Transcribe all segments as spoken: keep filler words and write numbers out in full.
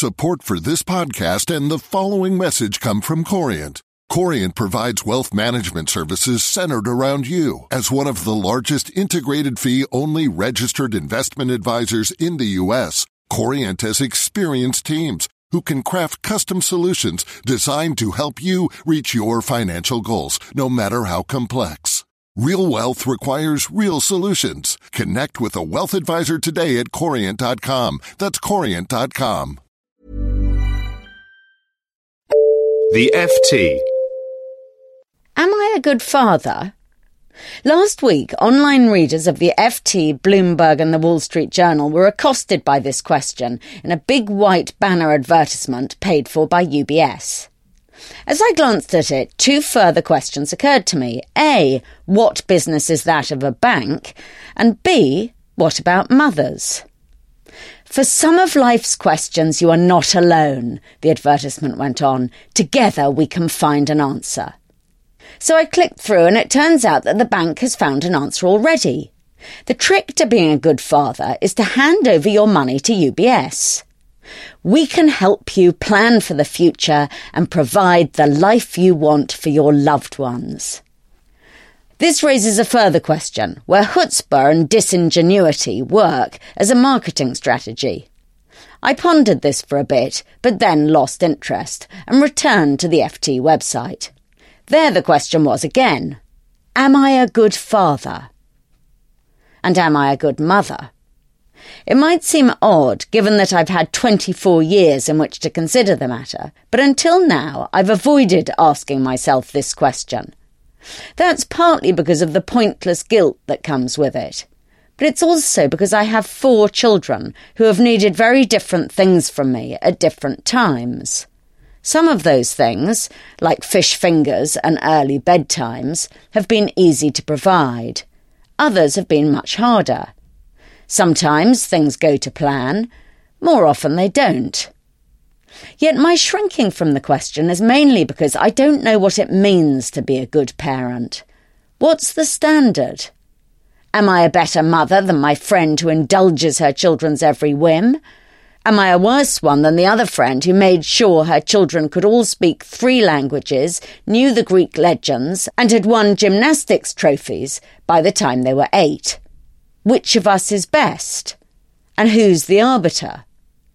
Support for this podcast and the following message come from Corient. Corient provides wealth management services centered around you. As one of the largest integrated fee-only registered investment advisors in the U S, Corient has experienced teams who can craft custom solutions designed to help you reach your financial goals, no matter how complex. Real wealth requires real solutions. Connect with a wealth advisor today at corient dot com. That's corient dot com. The F T. Am I a good father? Last week, online readers of the F T, Bloomberg and the Wall Street Journal were accosted by this question in a big white banner advertisement paid for by U B S. As I glanced at it, two further questions occurred to me. A, what business is that of a bank? And B, what about mothers? For some of life's questions you are not alone, the advertisement went on. Together we can find an answer. So I clicked through and it turns out that the bank has found an answer already. The trick to being a good father is to hand over your money to U B S. We can help you plan for the future and provide the life you want for your loved ones. This raises a further question, where chutzpah and disingenuity work as a marketing strategy. I pondered this for a bit, but then lost interest and returned to the F T website. There the question was again, am I a good father? And am I a good mother? It might seem odd, given that I've had twenty-four years in which to consider the matter, but until now I've avoided asking myself this question. That's partly because of the pointless guilt that comes with it. But it's also because I have four children who have needed very different things from me at different times. Some of those things, like fish fingers and early bedtimes, have been easy to provide. Others have been much harder. Sometimes things go to plan, more often they don't. Yet my shrinking from the question is mainly because I don't know what it means to be a good parent. What's the standard? Am I a better mother than my friend who indulges her children's every whim? Am I a worse one than the other friend who made sure her children could all speak three languages, knew the Greek legends, and had won gymnastics trophies by the time they were eight? Which of us is best? And who's the arbiter?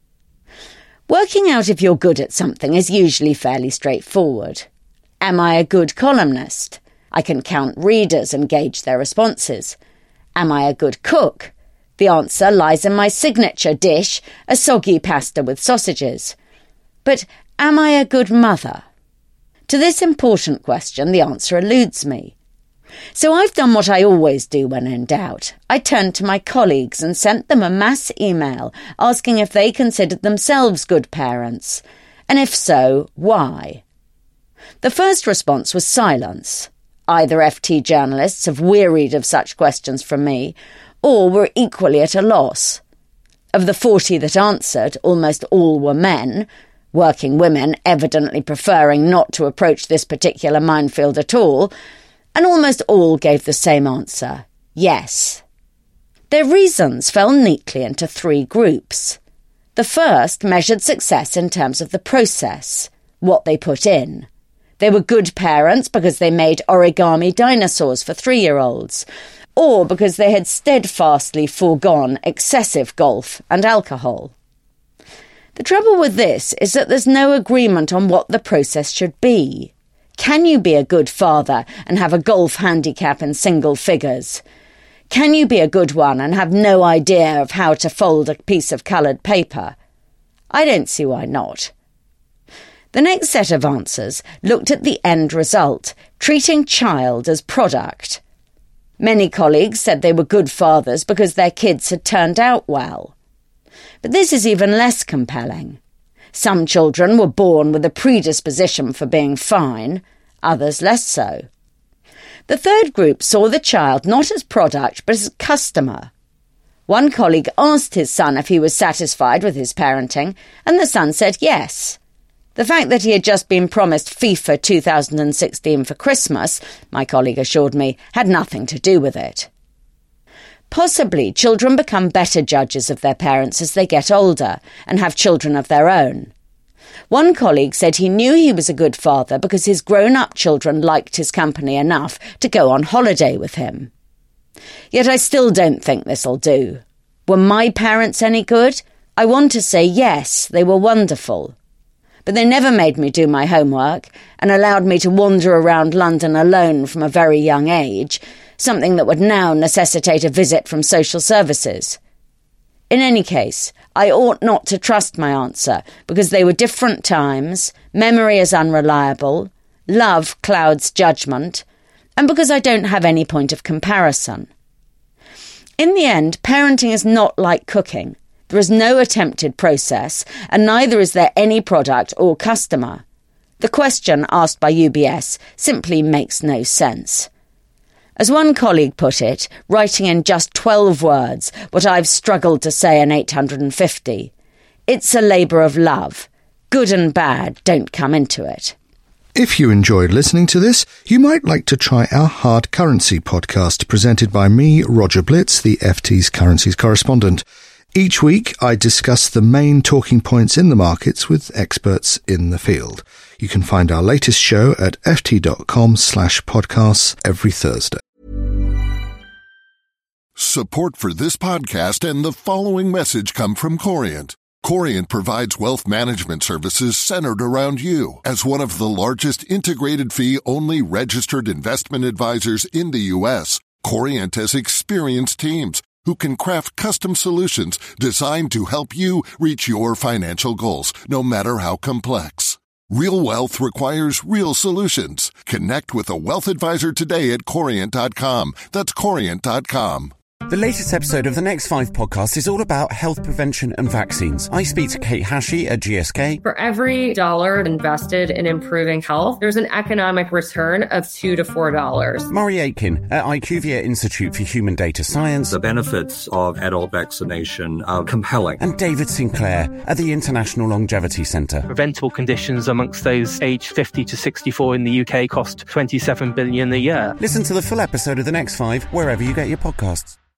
Working out if you're good at something is usually fairly straightforward. Am I a good columnist? I can count readers and gauge their responses. Am I a good cook? The answer lies in my signature dish, a soggy pasta with sausages. But am I a good mother? To this important question, the answer eludes me. So I've done what I always do when in doubt. I turned to my colleagues and sent them a mass email asking if they considered themselves good parents, and if so, why. The first response was silence. Either F T journalists have wearied of such questions from me, or were equally at a loss. Of the forty that answered, almost all were men, working women evidently preferring not to approach this particular minefield at all, and almost all gave the same answer, yes. Their reasons fell neatly into three groups. The first measured success in terms of the process, what they put in. They were good parents because they made origami dinosaurs for three-year-olds, or because they had steadfastly foregone excessive golf and alcohol. The trouble with this is that there's no agreement on what the process should be. Can you be a good father and have a golf handicap in single figures? Can you be a good one and have no idea of how to fold a piece of coloured paper? I don't see why not. The next set of answers looked at the end result, treating child as product. Many colleagues said they were good fathers because their kids had turned out well. But this is even less compelling. Some children were born with a predisposition for being fine, others less so. The third group saw the child not as product but as customer. One colleague asked his son if he was satisfied with his parenting, and the son said yes. The fact that he had just been promised FIFA two thousand sixteen for Christmas, my colleague assured me, had nothing to do with it. Possibly children become better judges of their parents as they get older and have children of their own. One colleague said he knew he was a good father because his grown-up children liked his company enough to go on holiday with him. Yet I still don't think this'll do. Were my parents any good? I want to say yes, they were wonderful. But they never made me do my homework and allowed me to wander around London alone from a very young age, something that would now necessitate a visit from social services. In any case, I ought not to trust my answer, because they were different times, memory is unreliable, love clouds judgment, and because I don't have any point of comparison. In the end, parenting is not like cooking. There is no attempted process, and neither is there any product or customer. The question asked by U B S simply makes no sense. As one colleague put it, writing in just twelve words what I've struggled to say in eight hundred fifty, it's a labour of love. Good and bad don't come into it. If you enjoyed listening to this, you might like to try our Hard Currency podcast presented by me, Roger Blitz, the F T's currencies correspondent. Each week, I discuss the main talking points in the markets with experts in the field. You can find our latest show at ft.com slash podcasts every Thursday. Support for this podcast and the following message come from Corient. Corient provides wealth management services centered around you. As one of the largest integrated fee-only registered investment advisors in the U S, Corient has experienced teams who can craft custom solutions designed to help you reach your financial goals, no matter how complex. Real wealth requires real solutions. Connect with a wealth advisor today at Corient dot com. That's Corient dot com. The latest episode of the Next Five podcast is all about health prevention and vaccines. I speak to Kate Hashey at G S K. For every dollar invested in improving health, there's an economic return of two to four dollars. Murray Aitken at IQVIA Institute for Human Data Science. The benefits of adult vaccination are compelling. And David Sinclair at the International Longevity Centre. Preventable conditions amongst those aged fifty to sixty-four in the U K cost twenty-seven billion dollars a year. Listen to the full episode of the Next Five wherever you get your podcasts.